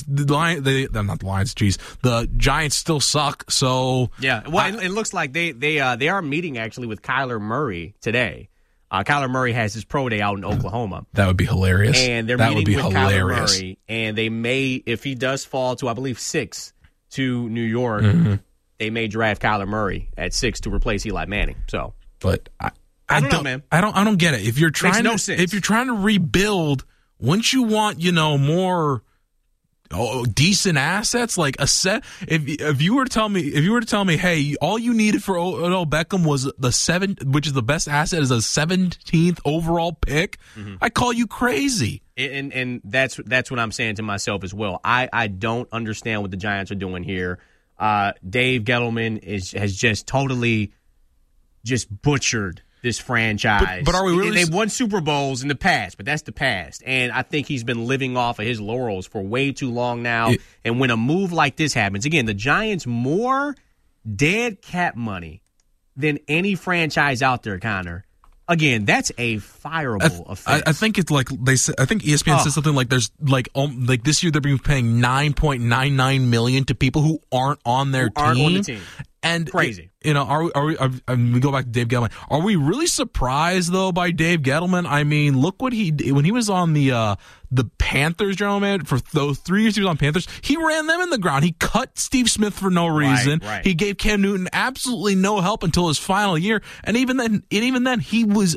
The Giants still suck. So yeah, well, it looks like they are meeting actually with Kyler Murray today. Kyler Murray has his pro day out in Oklahoma. That would be hilarious. And they're meeting with Kyler Murray, and they may, if he does fall to I believe 6 to New York. Mm-hmm. They may draft Kyler Murray at 6 to replace Eli Manning. So, but I don't know, man. I don't get it. If you're trying if you're trying to rebuild, wouldn't you want more decent assets like a set? If you were to tell me, hey, all you needed for Odell Beckham was which is the best asset, is a 17th overall pick, mm-hmm. I call you crazy. And that's what I'm saying to myself as well. I don't understand what the Giants are doing here. Dave Gettleman has just totally butchered this franchise. But are we really? They've won Super Bowls in the past, but that's the past. And I think he's been living off of his laurels for way too long now. And when a move like this happens, again, the Giants more dead cap money than any franchise out there, Connor. Again, that's a fireable offense. I think it's like they said. I think ESPN said something like there's like this year they're being paying $9.99 million to people who aren't on their team. Aren't on the team. And crazy. Are we go back to Dave Gettleman. Are we really surprised though by Dave Gettleman? I mean, look what he did when he was on the Panthers general manager for those 3 years he was on Panthers. He ran them in the ground. He cut Steve Smith for no reason. Right. He gave Cam Newton absolutely no help until his final year, and even then he was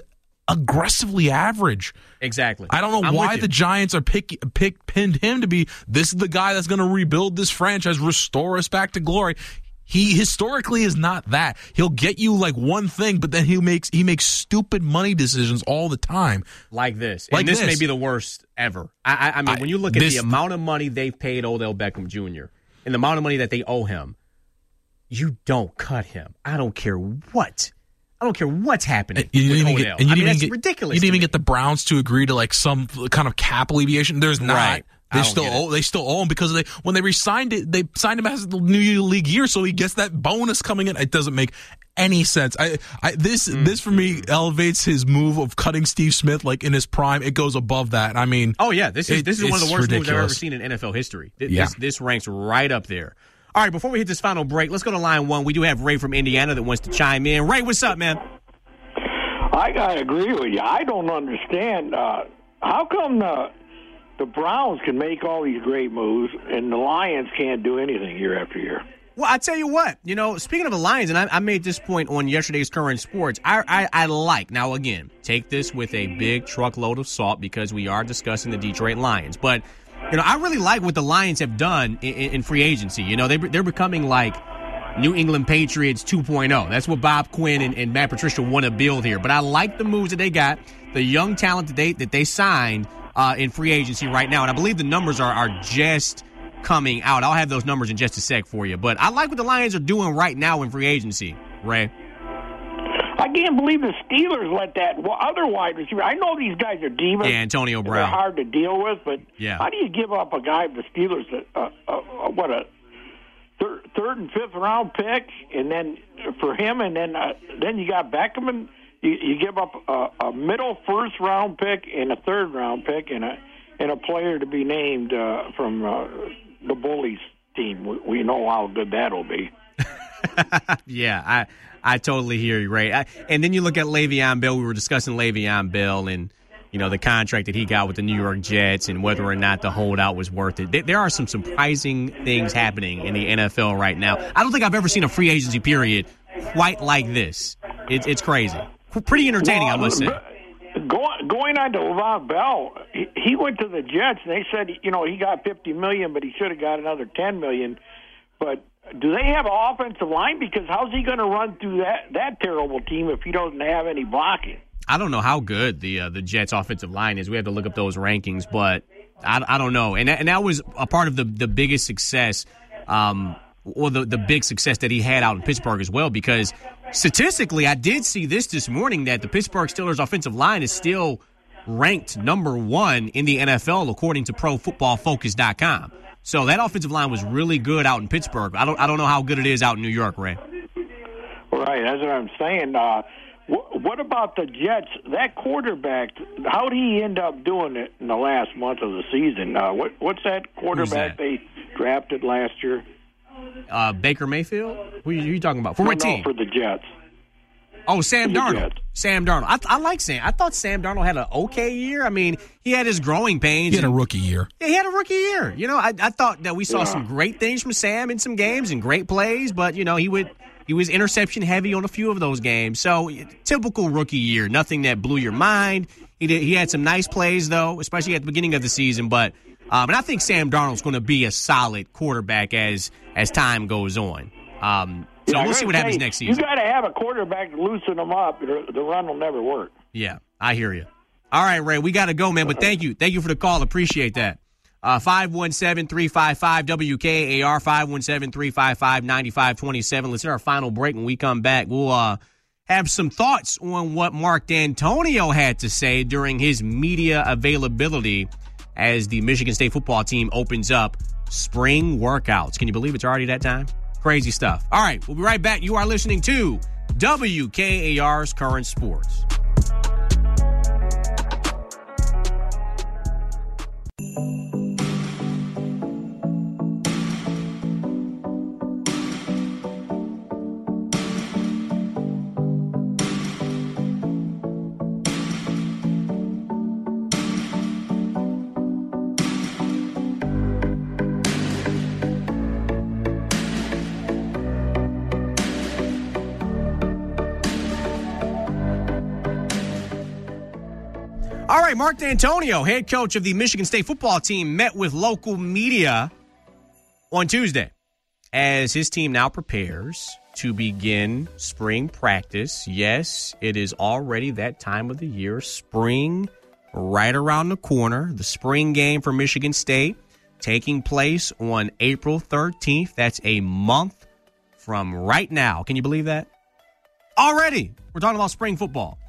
aggressively average. Exactly. I don't know why the Giants are pinned him to be, this is the guy that's going to rebuild this franchise, restore us back to glory. He historically is not that. He'll get you like one thing, but then he makes stupid money decisions all the time. Like this. And this may be the worst ever. I mean, when you look at the amount of money they've paid Odell Beckham Jr. and the amount of money that they owe him, you don't cut him. I don't care what. I don't care what's happening with Odell. That's ridiculous. You didn't even get the Browns to agree to like some kind of cap alleviation. There's not. Right. They still owe him because when they re-signed it, they signed him as the new league year, so he gets that bonus coming in. It doesn't make any sense. This for me elevates his move of cutting Steve Smith like in his prime. It goes above that. I mean, oh yeah, this is one of the worst moves I've ever seen in NFL history. This ranks right up there. All right, before we hit this final break, let's go to line one. We do have Ray from Indiana that wants to chime in. Ray, what's up, man? I gotta agree with you. I don't understand how come the Browns can make all these great moves, and the Lions can't do anything year after year. Well, I tell you what, speaking of the Lions, and I made this point on yesterday's Current Sports, I like, now again, take this with a big truckload of salt because we are discussing the Detroit Lions, but, I really like what the Lions have done in free agency. They're becoming like New England Patriots 2.0. That's what Bob Quinn and Matt Patricia want to build here. But I like the moves that they got, the young talent that they signed in free agency right now. And I believe the numbers are just coming out. I'll have those numbers in just a sec for you. But I like what the Lions are doing right now in free agency, Ray. I can't believe the Steelers let that other wide receiver. I know these guys are divas. Yeah, Antonio Brown. They're hard to deal with, but yeah. How do you give up a guy, the Steelers, a third and fifth round pick, and then for him, and then you got Beckham, and you give up a middle first round pick and a third round pick and a player to be named from the Bullies team. We know how good that'll be. Yeah, I totally hear you, Ray. And then you look at Le'Veon Bell. We were discussing Le'Veon Bell and the contract that he got with the New York Jets and whether or not the holdout was worth it. There are some surprising things happening in the NFL right now. I don't think I've ever seen a free agency period quite like this. It's crazy. Pretty entertaining, I must say. Going on to Le'Veon Bell, he went to the Jets, and they said, he got $50 million, but he should have got another $10 million. But do they have an offensive line? Because how's he going to run through that terrible team if he doesn't have any blocking? I don't know how good the Jets' offensive line is. We have to look up those rankings, but I don't know. And that was a part of the biggest success, or the big success that he had out in Pittsburgh as well, because statistically, I did see this morning that the Pittsburgh Steelers' offensive line is still ranked number 1 in the NFL according to ProFootballFocus.com. So that offensive line was really good out in Pittsburgh. I don't know how good it is out in New York, Ray. Right, that's what I'm saying. What about the Jets? That quarterback, how did he end up doing it in the last month of the season? What's that quarterback they drafted last year? Baker Mayfield? Who are you talking about? For what team? For the Jets. Oh, Sam Darnold. Sam Darnold. I like Sam. I thought Sam Darnold had an okay year. I mean, he had his growing pains. He had a rookie year. Yeah, he had a rookie year. I thought that we saw some great things from Sam in some games and great plays, but, he was interception heavy on a few of those games. So, typical rookie year. Nothing that blew your mind. He had some nice plays, though, especially at the beginning of the season. But and I think Sam Darnold's going to be a solid quarterback as time goes on. So we'll see what happens next season. You got to have a quarterback to loosen them up. The run will never work. Yeah, I hear you. All right, Ray, we got to go, man. But thank you for the call. Appreciate that. 517-355-WKAR, 517-355-9527. Let's hit our final break. When we come back, we'll have some thoughts on what Mark D'Antonio had to say during his media availability as the Michigan State football team opens up spring workouts. Can you believe it's already that time? Crazy stuff. All right, we'll be right back. You are listening to WKAR's Current Sports. All right, Mark D'Antonio, head coach of the Michigan State football team, met with local media on Tuesday as his team now prepares to begin spring practice. Yes, it is already that time of the year, spring right around the corner. The spring game for Michigan State taking place on April 13th. That's a month from right now. Can you believe that? Already, we're talking about spring football.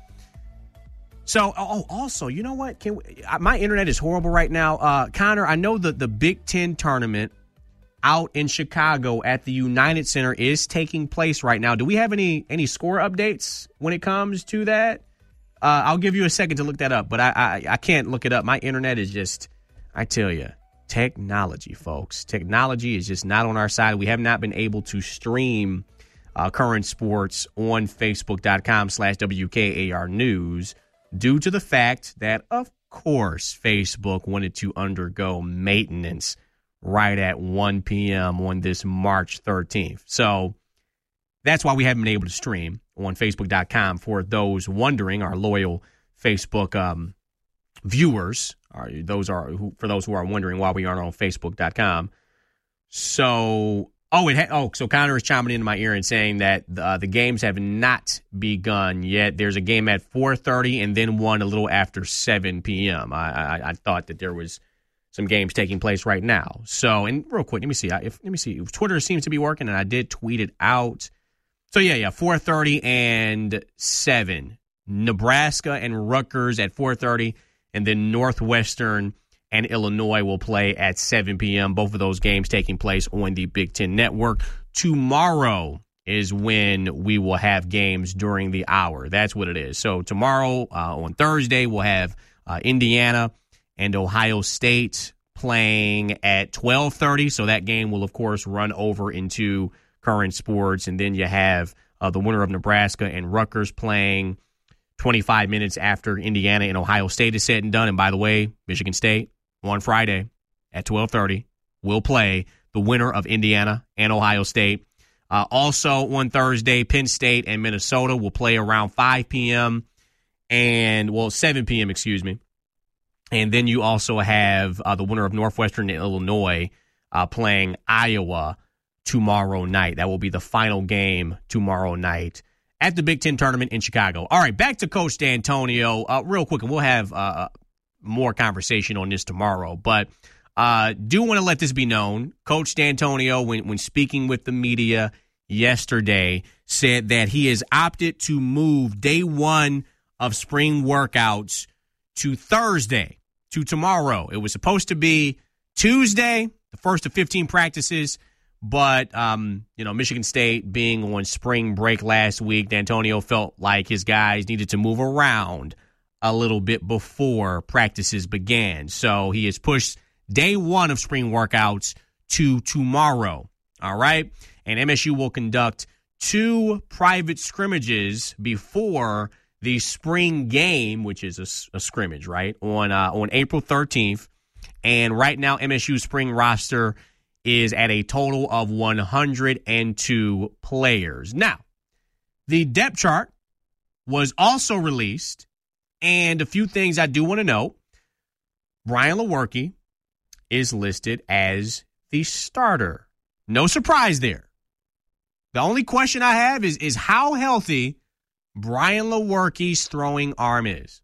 So, also, you know what? My internet is horrible right now. Connor, I know that the Big Ten tournament out in Chicago at the United Center is taking place right now. Do we have any score updates when it comes to that? I'll give you a second to look that up, but I can't look it up. My internet is just, I tell you, technology, folks. Technology is just not on our side. We have not been able to stream current sports on Facebook.com/WKAR News. Due to the fact that, of course, Facebook wanted to undergo maintenance right at 1 p.m. on this March 13th. So that's why we haven't been able to stream on Facebook.com. For those wondering, our loyal Facebook viewers, for those who are wondering why we aren't on Facebook.com. So... so Connor is chiming into my ear and saying that the games have not begun yet. There's a game at 4:30 and then one a little after 7 p.m. I thought that there was some games taking place right now. So, and real quick, let me see. If Twitter seems to be working, and I did tweet it out. So, 4:30 and 7. Nebraska and Rutgers at 4:30, and then Northwestern and Illinois will play at 7 p.m. Both of those games taking place on the Big Ten Network. Tomorrow is when we will have games during the hour. That's what it is. So tomorrow, on Thursday, we'll have Indiana and Ohio State playing at 12:30. So that game will, of course, run over into current sports. And then you have the winner of Nebraska and Rutgers playing 25 minutes after Indiana and Ohio State is said and done. And by the way, Michigan State on Friday at 12:30 will play the winner of Indiana and Ohio State. Also on Thursday, Penn State and Minnesota will play around 5 p.m. 7 p.m., excuse me. And then you also have the winner of Northwestern and Illinois playing Iowa tomorrow night. That will be the final game tomorrow night at the Big Ten tournament in Chicago. All right, back to Coach D'Antonio real quick, and we'll have more conversation on this tomorrow. But do want to let this be known. Coach D'Antonio, when speaking with the media yesterday, said that he has opted to move day one of spring workouts to Thursday, to tomorrow. It was supposed to be Tuesday, the first of 15 practices. But, Michigan State being on spring break last week, D'Antonio felt like his guys needed to move around a little bit before practices began. So he has pushed day one of spring workouts to tomorrow. All right. And MSU will conduct 2 private scrimmages before the spring game, which is a scrimmage, right, on April 13th. And right now, MSU's spring roster is at a total of 102 players. Now, the depth chart was also released, and a few things I do want to note. Brian Lewerke is listed as the starter. No surprise there. The only question I have is how healthy Brian Lewerke's throwing arm is.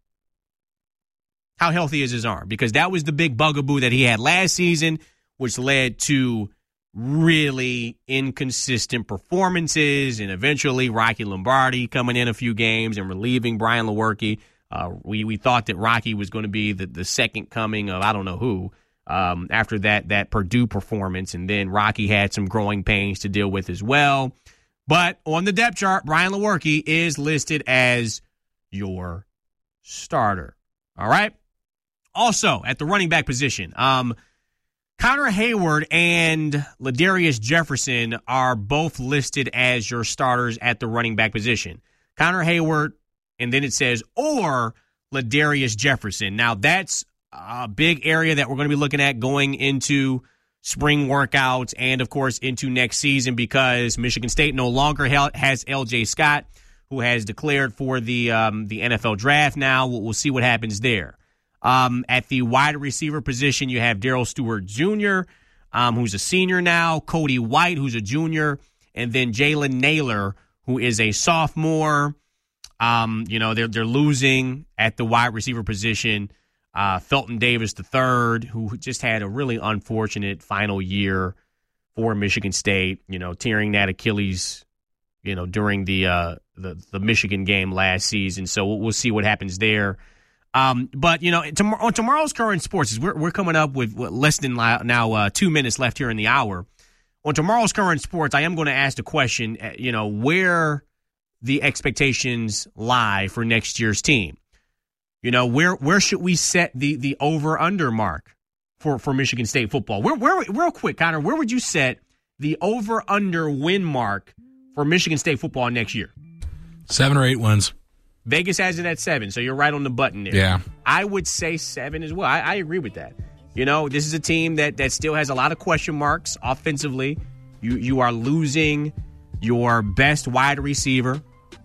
How healthy is his arm? Because that was the big bugaboo that he had last season, which led to really inconsistent performances, and eventually Rocky Lombardi coming in a few games and relieving Brian Lewerke. We thought that Rocky was going to be the second coming of I don't know who after that Purdue performance, and then Rocky had some growing pains to deal with as well. But on the depth chart, Brian Lewerke is listed as your starter. All right? Also, at the running back position, Connor Hayward and Ladarius Jefferson are both listed as your starters at the running back position. Connor Hayward, and then it says, or Ladarius Jefferson. Now, that's a big area that we're going to be looking at going into spring workouts and, of course, into next season, because Michigan State no longer has L.J. Scott, who has declared for the NFL draft now. We'll see what happens there. At the wide receiver position, you have Darrell Stewart Jr., who's a senior now, Cody White, who's a junior, and then Jalen Naylor, who is a sophomore. They're losing at the wide receiver position. Felton Davis III, who just had a really unfortunate final year for Michigan State, tearing that Achilles, during the Michigan game last season. So we'll see what happens there. But on tomorrow's Current Sports, we're coming up with less than now 2 minutes left here in the hour. On tomorrow's Current Sports, I am going to ask the question, where the expectations lie for next year's team. Where should we set the over-under mark for Michigan State football? Real quick, Connor, where would you set the over-under win mark for Michigan State football next year? 7 or 8 wins. Vegas has it at 7, so you're right on the button there. Yeah. I would say 7 as well. I agree with that. This is a team that still has a lot of question marks offensively. You are losing your best wide receiver.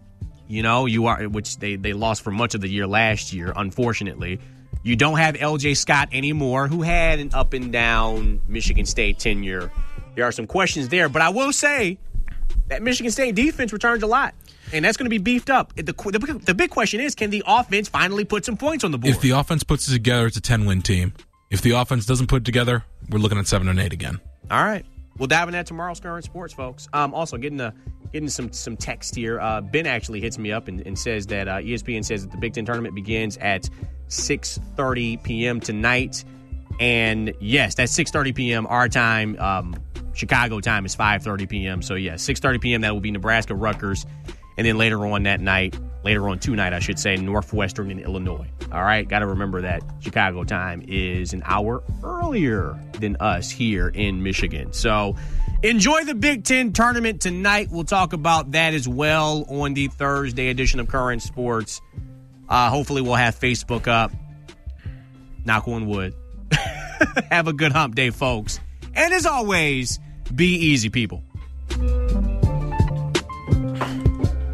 Which they lost for much of the year last year, unfortunately. You don't have L.J. Scott anymore, who had an up-and-down Michigan State tenure. There are some questions there, but I will say that Michigan State defense returns a lot, and that's going to be beefed up. The big question is, can the offense finally put some points on the board? If the offense puts it together, it's a 10-win team. If the offense doesn't put it together, we're looking at 7 and 8 again. All right. We'll dive into that tomorrow's Current Sports, folks. Also, getting some text here. Ben actually hits me up and says that ESPN says that the Big Ten tournament begins at 6:30 p.m. tonight. And, yes, that's 6:30 p.m. our time. Chicago time is 5:30 p.m. So, yes, 6:30 p.m. That will be Nebraska, Rutgers. And then later on tonight, I should say, Northwestern and Illinois. All right, got to remember that Chicago time is an hour earlier than us here in Michigan. So enjoy the Big Ten tournament tonight. We'll talk about that as well on the Thursday edition of Current Sports. Hopefully we'll have Facebook up. Knock on wood. Have a good hump day, folks. And as always, be easy, people.